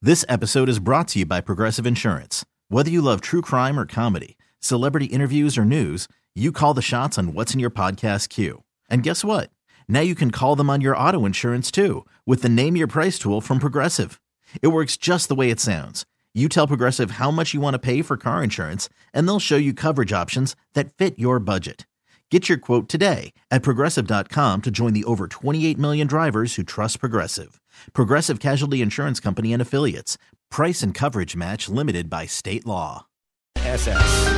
This episode is brought to you by Progressive Insurance. Whether you love true crime or comedy, celebrity interviews or news, you call the shots on what's in your podcast queue. And guess what? Now you can call them on your auto insurance too with the Name Your Price tool from Progressive. It works just the way it sounds. You tell Progressive how much you want to pay for car insurance, and they'll show you coverage options that fit your budget. Get your quote today at Progressive.com to join the over 28 million drivers who trust Progressive. Progressive Casualty Insurance Company and Affiliates. Price and coverage match limited by state law. SS.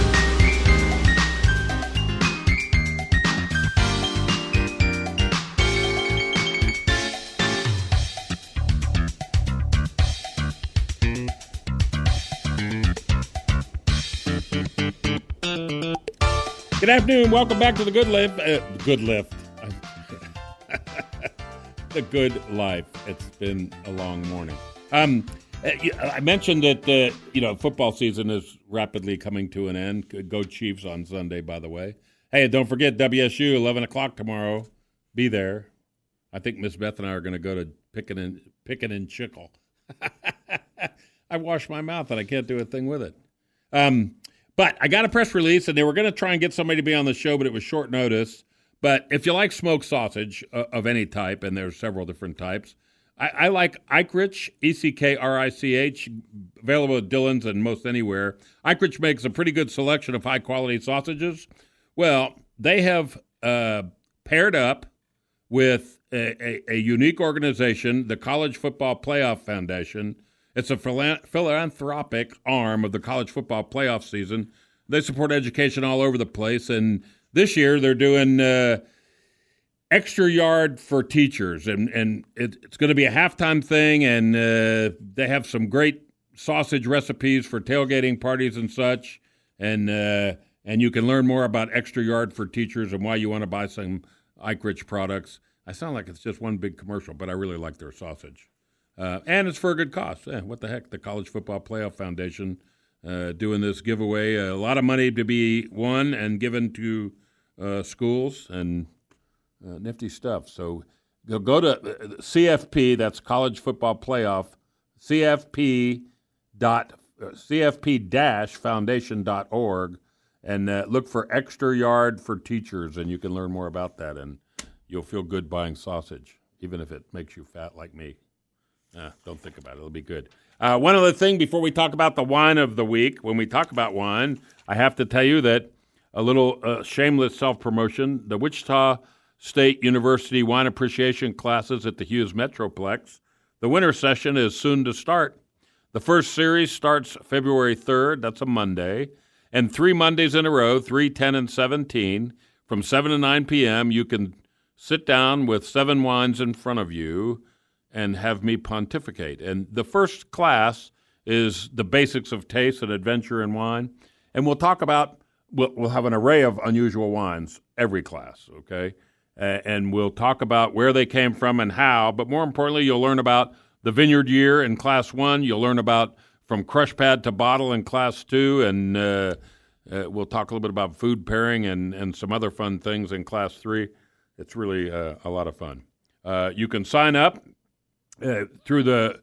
Good afternoon. Welcome back to the Good Lift. Good Lift. The Good Life. It's been a long morning. I mentioned that football season is rapidly coming to an end. Go Chiefs on Sunday, by the way. Hey, don't forget WSU 11 o'clock tomorrow. Be there. I think Miss Beth and I are going to go to Pickin' and Chickle. I washed my mouth and I can't do a thing with it. But I got a press release, and they were going to try and get somebody to be on the show, but it was short notice. But if you like smoked sausage of any type, and there's several different types, I like Eikrich, E-C-K-R-I-C-H, available at Dillon's and most anywhere. Eikrich makes a pretty good selection of high-quality sausages. Well, they have paired up with a unique organization, the College Football Playoff Foundation. It's a philanthropic arm of the college football playoff season. They support education all over the place, and this year they're doing extra yard for teachers, and it's going to be a halftime thing, and they have some great sausage recipes for tailgating parties and such, and you can learn more about extra yard for teachers and why you want to buy some Eikrich products. I sound like it's just one big commercial, but I really like their sausage. And it's for a good cause. What the heck? The College Football Playoff Foundation doing this giveaway. A lot of money to be won and given to schools, and nifty stuff. So go to CFP, that's College Football Playoff, CFP-foundation.org, and look for Extra Yard for Teachers, and you can learn more about that, and you'll feel good buying sausage, even if it makes you fat like me. Don't think about it. It'll be good. One other thing before we talk about the wine of the week. When we talk about wine, I have to tell you that a little shameless self-promotion, the Wichita State University Wine Appreciation classes at the Hughes Metroplex. The winter session is soon to start. The first series starts February 3rd. That's a Monday. And 3 Mondays in a row, 3, 10, and 17, from 7 to 9 p.m., you can sit down with 7 wines in front of you and have me pontificate. And the first class is the basics of taste and adventure in wine. And we'll talk about, we'll have an array of unusual wines every class, okay? And we'll talk about where they came from and how. But more importantly, you'll learn about the vineyard year in Class 1. You'll learn about from crush pad to bottle in Class 2. And we'll talk a little bit about food pairing and some other fun things in Class 3. It's really a lot of fun. You can sign up through the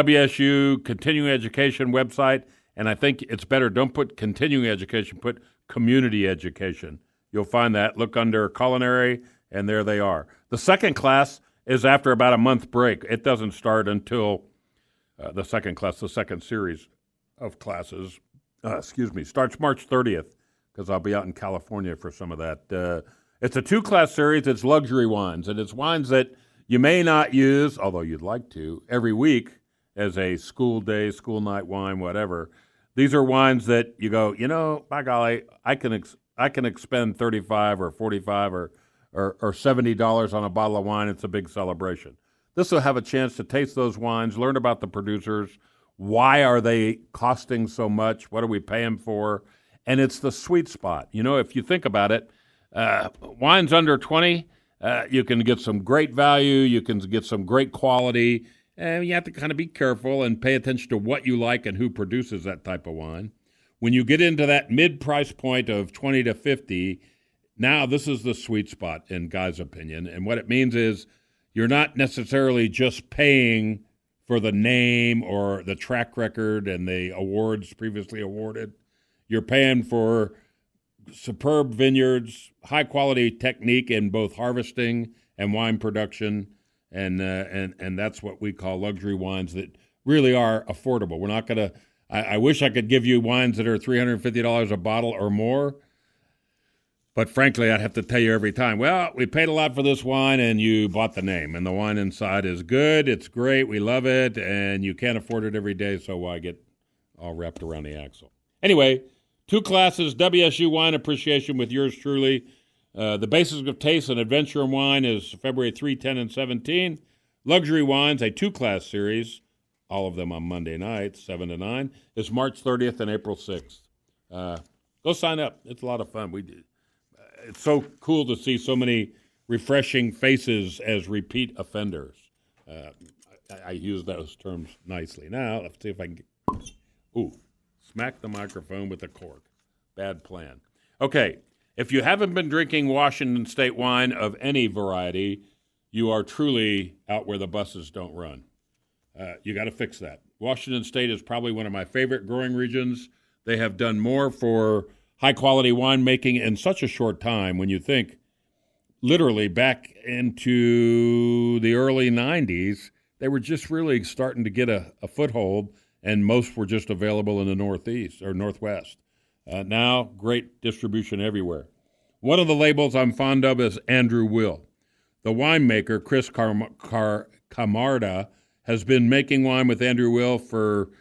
WSU Continuing Education website, and I think it's better, don't put continuing education, put community education. You'll find that. Look under culinary, and there they are. The second class is after about a month break. It doesn't start until the second class, the second series of classes, starts March 30th, because I'll be out in California for some of that. It's a 2-class series. It's luxury wines, and it's wines that you may not use, although you'd like to, every week as a school day, school night wine, whatever. These are wines that you go, by golly, I can expend $35 or $45 or $70 on a bottle of wine. It's a big celebration. This will have a chance to taste those wines, learn about the producers, why are they costing so much, what are we paying for, and it's the sweet spot. If you think about it, wines under 20, you can get some great value, you can get some great quality, and you have to kind of be careful and pay attention to what you like and who produces that type of wine. When you get into that mid-price point of 20 to 50, now this is the sweet spot in Guy's opinion, and what it means is you're not necessarily just paying for the name or the track record and the awards previously awarded. You're paying for superb vineyards, high-quality technique in both harvesting and wine production, and that's what we call luxury wines that really are affordable. We're not going to – I wish I could give you wines that are $350 a bottle or more, but frankly, I'd have to tell you every time, well, we paid a lot for this wine and you bought the name, and the wine inside is good, it's great, we love it, and you can't afford it every day, so why get all wrapped around the axle? Anyway, 2 classes, WSU Wine Appreciation with yours truly. The Basics of Taste and Adventure in Wine is February 3, 10, and 17. Luxury Wines, a 2-class series, all of them on Monday nights, 7 to 9, is March 30th and April 6th. Go sign up. It's a lot of fun. It's so cool to see so many refreshing faces as repeat offenders. I use those terms nicely. Now, let's see if I can smack the microphone with a cork. Bad plan. Okay, if you haven't been drinking Washington State wine of any variety, you are truly out where the buses don't run. You got to fix that. Washington State is probably one of my favorite growing regions. They have done more for high-quality winemaking in such a short time when you think literally back into the early 90s, they were just really starting to get a foothold, and most were just available in the Northeast or Northwest. Now, great distribution everywhere. One of the labels I'm fond of is Andrew Will. The winemaker, Chris Camarda, has been making wine with Andrew Will for,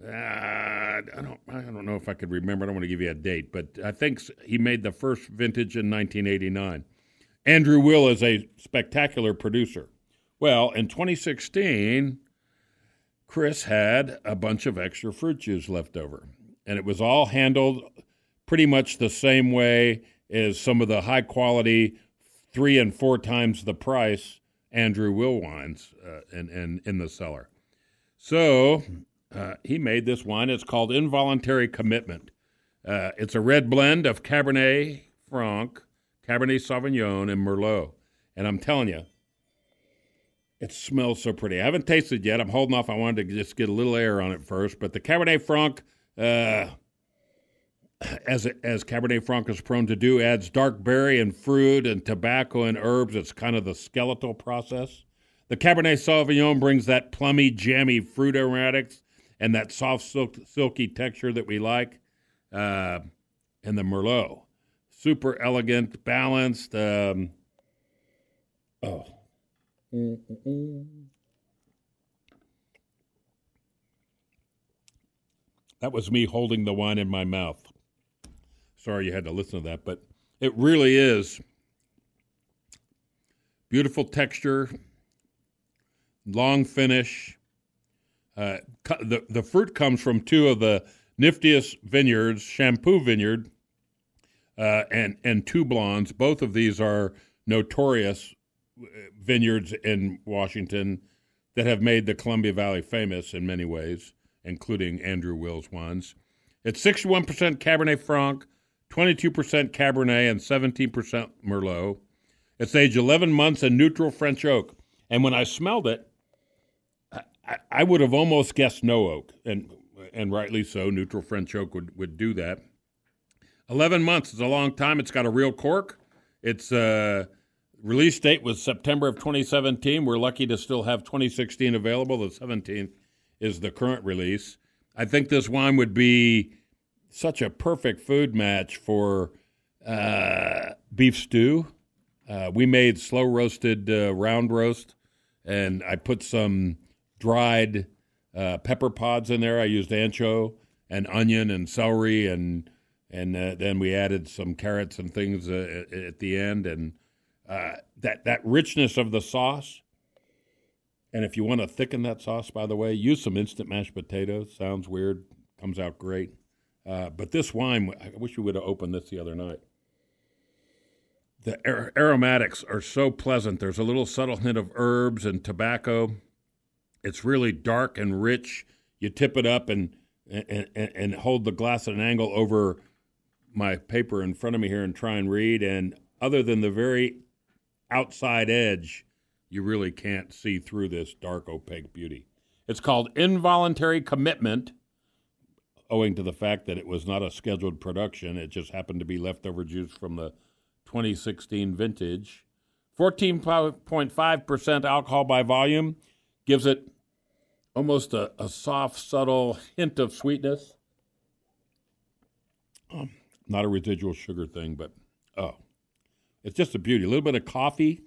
I don't know if I could remember. I don't want to give you a date, but I think he made the first vintage in 1989. Andrew Will is a spectacular producer. Well, in 2016, Chris had a bunch of extra fruit juice left over, and it was all handled pretty much the same way as some of the high-quality 3 and 4 times the price Andrew Will wines in the cellar. So he made this wine. It's called Involuntary Commitment. It's a red blend of Cabernet Franc, Cabernet Sauvignon, and Merlot. And I'm telling you, it smells so pretty. I haven't tasted it yet. I'm holding off. I wanted to just get a little air on it first. But the Cabernet Franc, as Cabernet Franc is prone to do, adds dark berry and fruit and tobacco and herbs. It's kind of the skeletal process. The Cabernet Sauvignon brings that plummy, jammy fruit aromatics and that soft, silky texture that we like. And the Merlot, super elegant, balanced. That was me holding the wine in my mouth. Sorry you had to listen to that, but it really is beautiful texture, long finish. The fruit comes from 2 of the niftiest vineyards, Shampoo Vineyard and Two Blondes. Both of these are notorious vineyards in Washington that have made the Columbia Valley famous in many ways, including Andrew Will's wines. It's 61% Cabernet Franc, 22% Cabernet, and 17% Merlot. It's aged 11 months in neutral French oak. And when I smelled it, I would have almost guessed no oak, and rightly so. Neutral French oak would do that. 11 months is a long time. It's got a real cork. Its release date was September of 2017. We're lucky to still have 2016 available. The 17th is the current release. I think this wine would be such a perfect food match for beef stew. We made slow-roasted round roast, and I put some dried pepper pods in there. I used ancho and onion and celery, and then we added some carrots and things at the end. And that richness of the sauce. And if you want to thicken that sauce, by the way, use some instant mashed potatoes. Sounds weird. Comes out great. But this wine, I wish we would have opened this the other night. The aromatics are so pleasant. There's a little subtle hint of herbs and tobacco. It's really dark and rich. You tip it up and hold the glass at an angle over my paper in front of me here and try and read. And other than the very outside edge, you really can't see through this dark, opaque beauty. It's called Involuntary Commitment, owing to the fact that it was not a scheduled production. It just happened to be leftover juice from the 2016 vintage. 14.5% alcohol by volume gives it almost a soft, subtle hint of sweetness. Not a residual sugar thing, but, it's just a beauty. A little bit of coffee,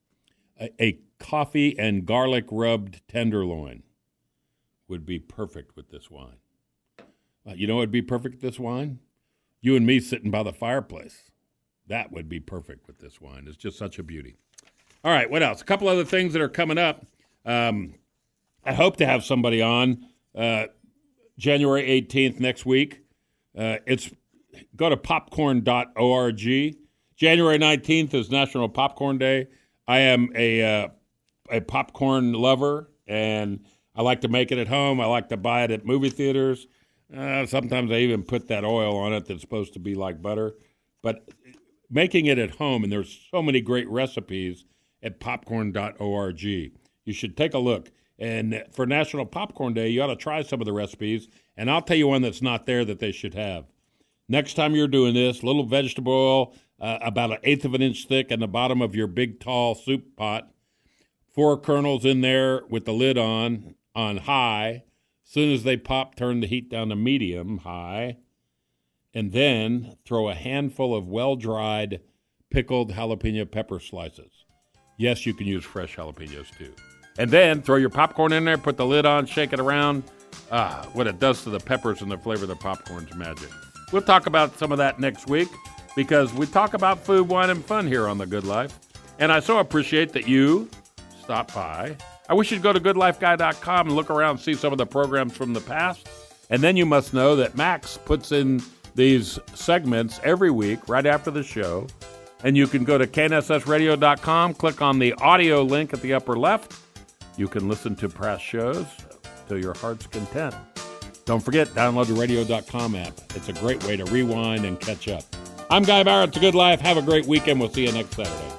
a coffee and garlic rubbed tenderloin would be perfect with this wine. You know what would be perfect with this wine? You and me sitting by the fireplace. That would be perfect with this wine. It's just such a beauty. All right, what else? A couple other things that are coming up. I hope to have somebody on January 18th next week. Go to popcorn.org. January 19th is National Popcorn Day. I am a popcorn lover, and I like to make it at home. I like to buy it at movie theaters. Sometimes I even put that oil on it that's supposed to be like butter. But making it at home, and there's so many great recipes at popcorn.org. You should take a look. And for National Popcorn Day, you ought to try some of the recipes, and I'll tell you one that's not there that they should have. Next time you're doing this, little vegetable oil, about 1/8 of an inch thick in the bottom of your big, tall soup pot, 4 kernels in there with the lid on high. As soon as they pop, turn the heat down to medium high, and then throw a handful of well-dried pickled jalapeno pepper slices. Yes, you can use fresh jalapenos too. And then throw your popcorn in there, put the lid on, shake it around. What it does to the peppers and the flavor of the popcorn's magic. We'll talk about some of that next week because we talk about food, wine, and fun here on The Good Life. And I so appreciate that you stop by. I wish you'd go to goodlifeguy.com and look around and see some of the programs from the past. And then you must know that Max puts in these segments every week right after the show. And you can go to knssradio.com, click on the audio link at the upper left. You can listen to past shows to your heart's content. Don't forget, download the radio.com app. It's a great way to rewind and catch up. I'm Guy Barrett, The Good Life. Have a great weekend. We'll see you next Saturday.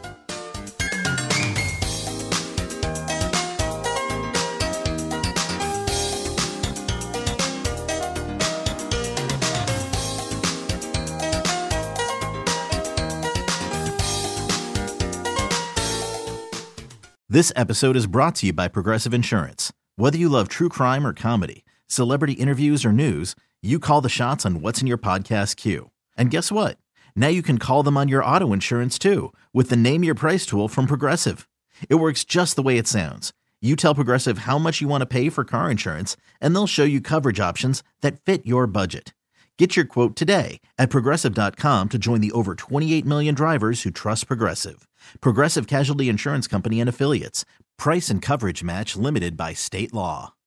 This episode is brought to you by Progressive Insurance. Whether you love true crime or comedy, celebrity interviews or news, you call the shots on what's in your podcast queue. And guess what? Now you can call them on your auto insurance too with the Name Your Price tool from Progressive. It works just the way it sounds. You tell Progressive how much you want to pay for car insurance, and they'll show you coverage options that fit your budget. Get your quote today at Progressive.com to join the over 28 million drivers who trust Progressive. Progressive Casualty Insurance Company and Affiliates. Price and coverage match limited by state law.